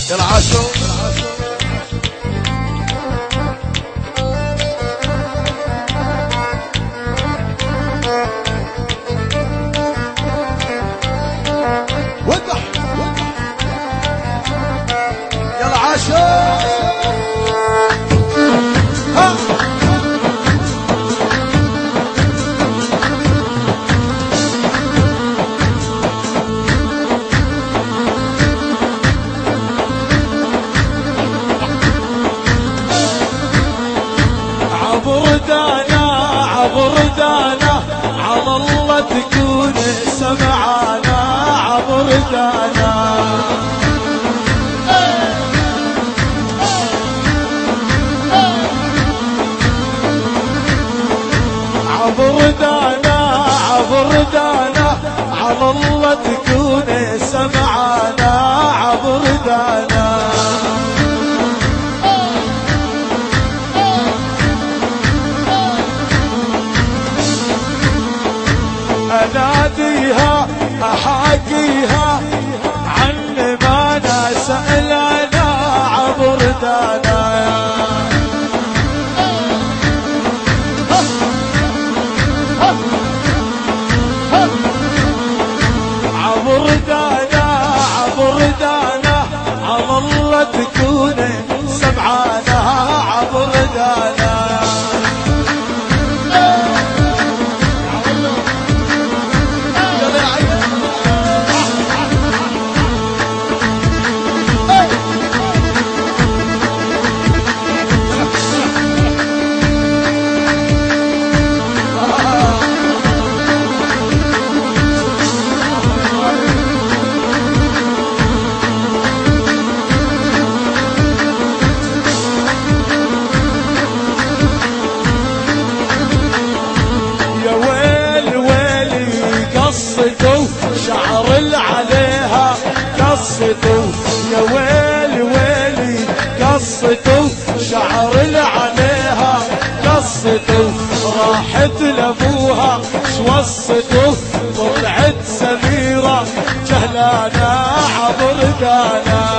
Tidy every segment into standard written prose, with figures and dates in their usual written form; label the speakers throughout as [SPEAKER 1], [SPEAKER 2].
[SPEAKER 1] العاشو وضح يا العاشو
[SPEAKER 2] عبردانا على الله تكون سمعانا عبردانا عبردانا على الله تكون سمعانا عبردانا اناديها احاكيها عن ما نسأل انا عبردانا عبردانا على الله تكون سمعانا عبردانا شعر عليها قصته يا ويلي ويلي قصته شعر عليها قصته راحت لابوها شوصته طلعت سميرة جهلانا عبردانا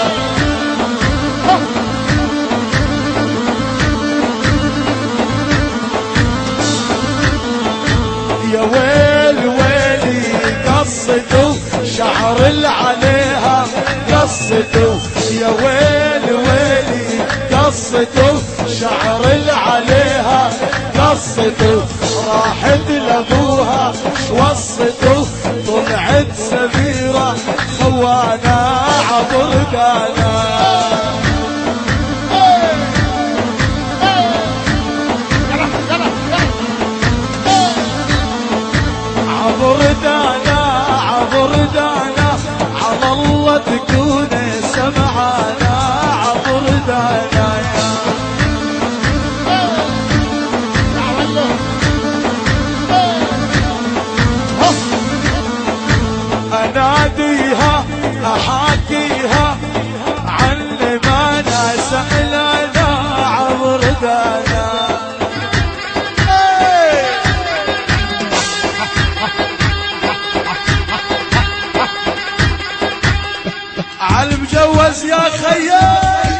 [SPEAKER 2] يا ويلي ويلي قصته شعر عليها قصته يا ويلي ويلي قصته شعر عليها قصته راحت لابوها شوصته طلعت سميرة خوانا عبردانا عبردانا على الله تكون سمعانا عبردانا اناديها احاكيها عن ما نسأل انا عبردانا عالمجوز يا خيال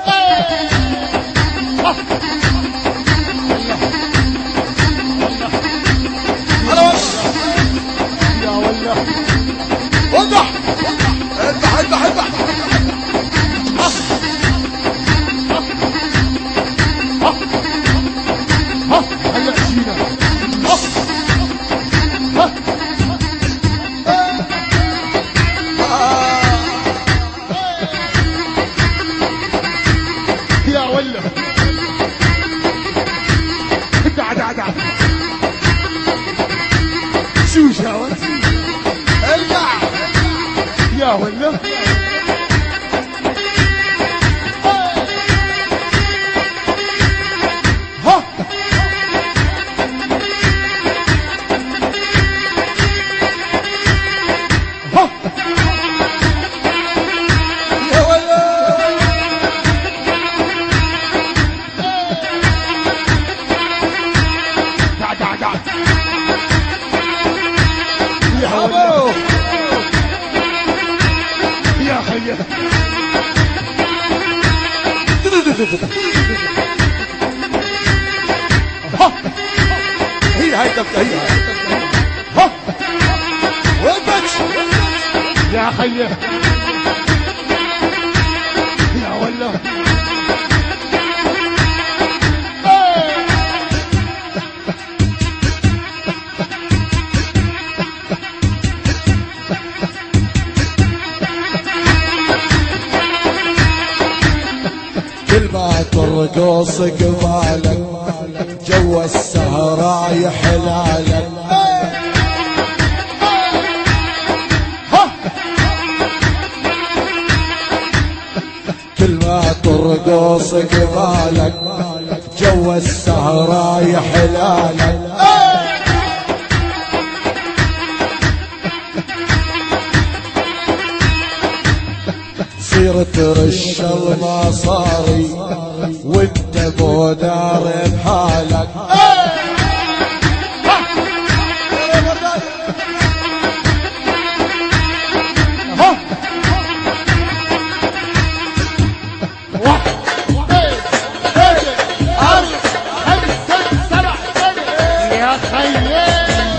[SPEAKER 2] يا والله وضح اذبح هلا جينا يا ولا دع شو شاوت ارجع يا ولا ها يا ولا هي هاي دبكة هي
[SPEAKER 1] وينك
[SPEAKER 2] يا خيه يا ولا
[SPEAKER 1] كل ما ترقص قبالك جو السهرة يحلالك كل ما ترقص قبالك جو السهرة يحلالك صير ترش المصاري وانت بودار بحالك
[SPEAKER 2] يا خيه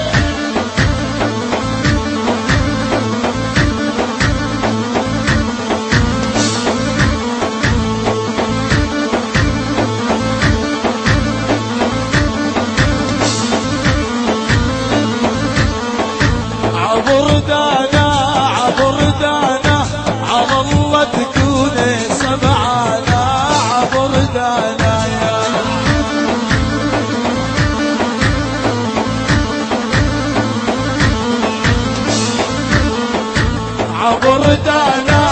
[SPEAKER 1] عبر دانا على الله تكون سمعانا عبر دانا عبر دانا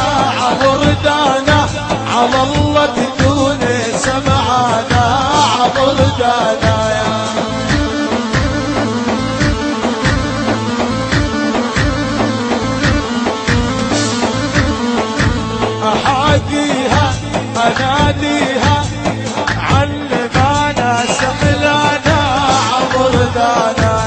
[SPEAKER 1] على الله تكون سمعانا عبر دانا أحاكيها أناديها علمانا سحلانا عبر دانا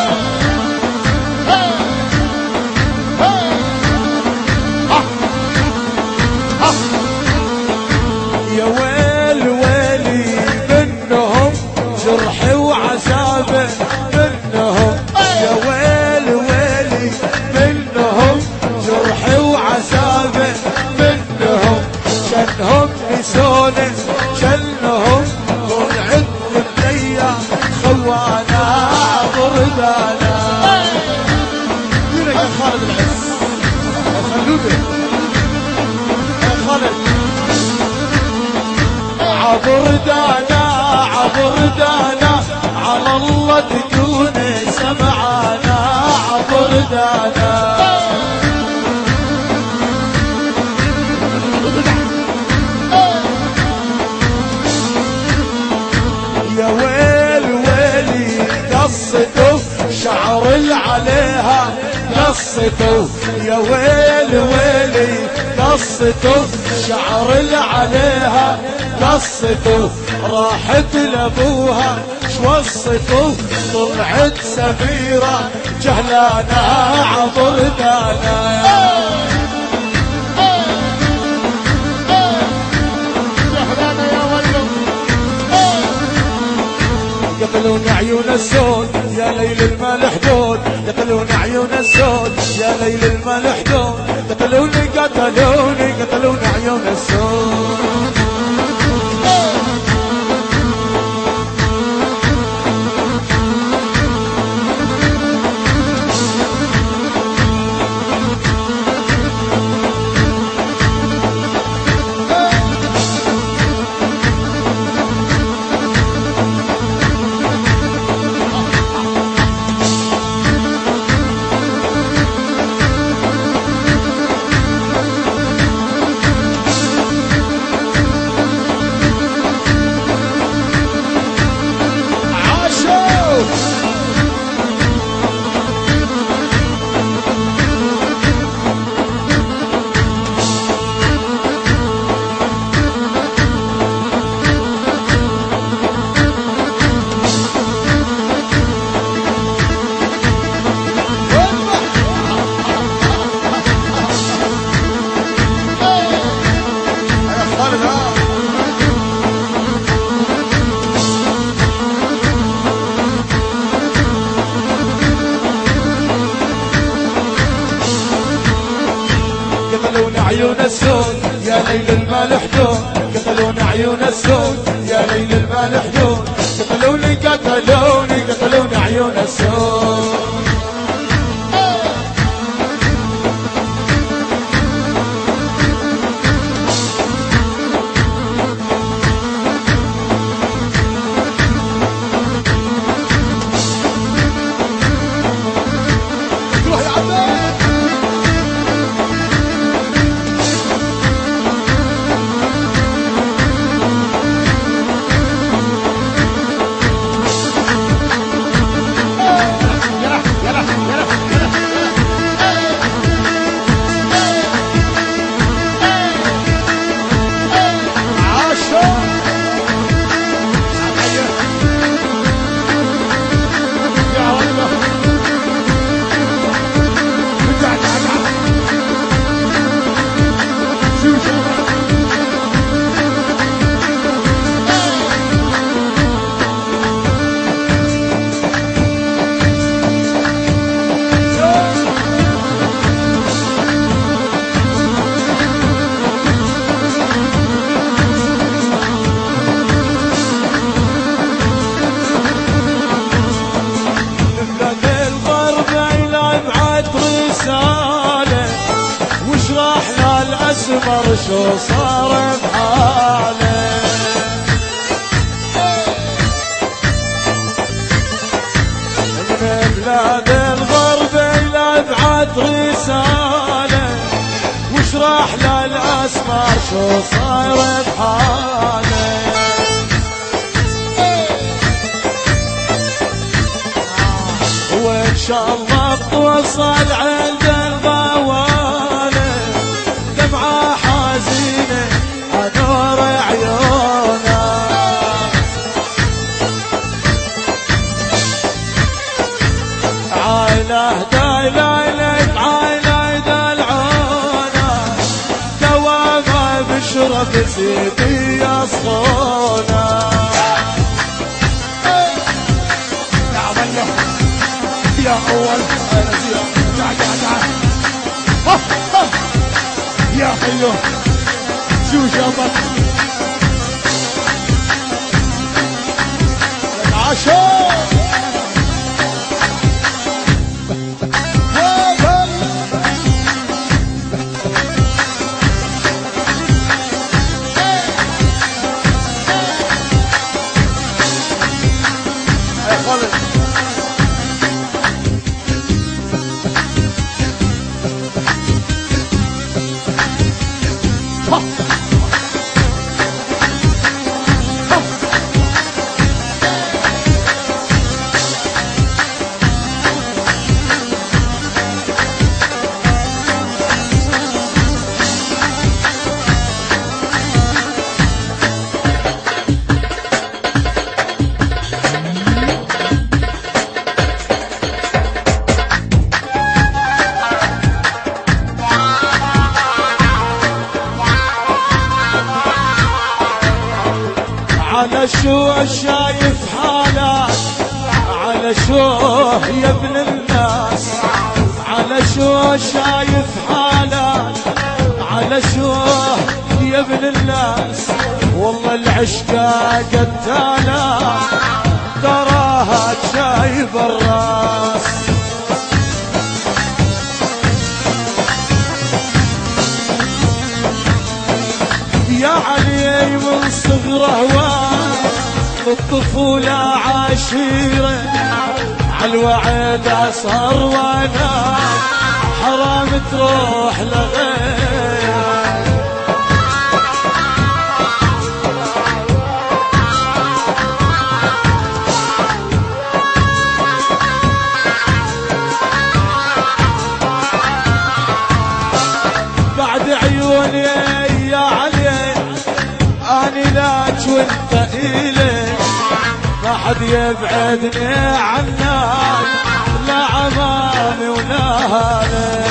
[SPEAKER 1] يا ويل ويلي منهم جرحي وعذابي منهم يا ويل ويلي منهم جرحي وعذابي منهم شنهم نسوني شنهم طلعت الدنيا خوانا بردانا يا خالد العز خلوبي يا خالد عبردانا على الله تكون سمعانا عبردانا يا ويل ويلي قصته شعر عليها قصته يا ويل ويلي قصته شعر عليها قصته راحت لابوها شوصته طلعت سفيرة جهلانا عبردانا يقلون عيون السود يا ليل المال حدود يقلون عيون السود يا ليل المال حدود قتلون عيون السود عيون السود يا ليل المال حدود قتلون عيون السود يا ليل المال حدود قتلوني قتلوني قتلوني عيون السود الاسمر شو صار بحاله من بلاد الغرب الى ابعد رساله وش راح للاسمر شو صار بحاله وان شاء الله بتوصل عند الغواله دمعه حزينه انور عيونه عايله دايلك عايله دلعونه دوامه بشرب سيدي يصخونه يا اول يا حلو شو جابك العشاء يا خالد على شو شايف حالك على شو يا ابن الناس على شو شايف حالك على شو يا ابن الناس والله العشقة قتالة تراها شايف الراس يا علي من صغره الطفولة عشيرة عالوعد صار وانا حرام تروح لغيره بعد عيوني يا علي اني لاك وانت الي ما حد يبعدني عنك لا عمامي ولا هالي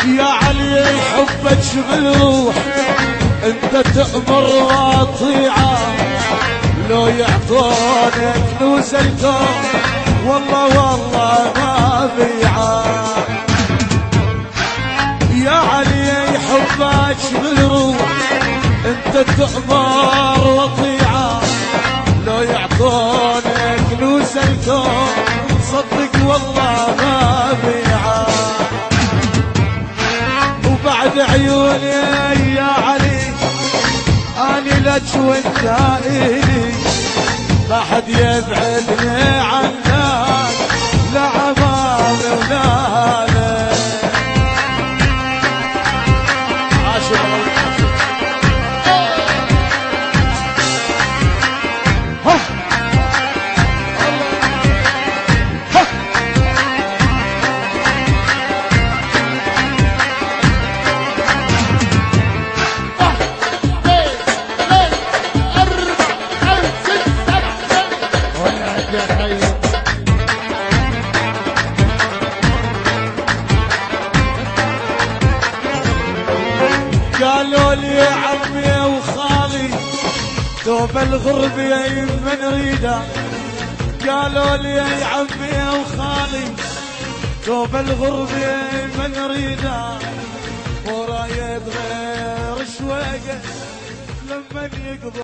[SPEAKER 1] يا علي حبك شغل روح انت تأمر واطيعه لو يعطونك فلوس الكون والله والله ما بيعه يا علي حبك شغل روح انت تأمر وطيعه لو يعطونك فلوس الكون صدق والله ما بيعه وبعد عيوني يا علي اني لك وانت الي ما حد يبعدني عنك لا عمامي ولا لك قالوا لي يا عمي وخالي دوب الغربة من نريده قالوا لي يا عمي وخالي دوب الغربة من نريده ورايد غير شوية لمن يقضي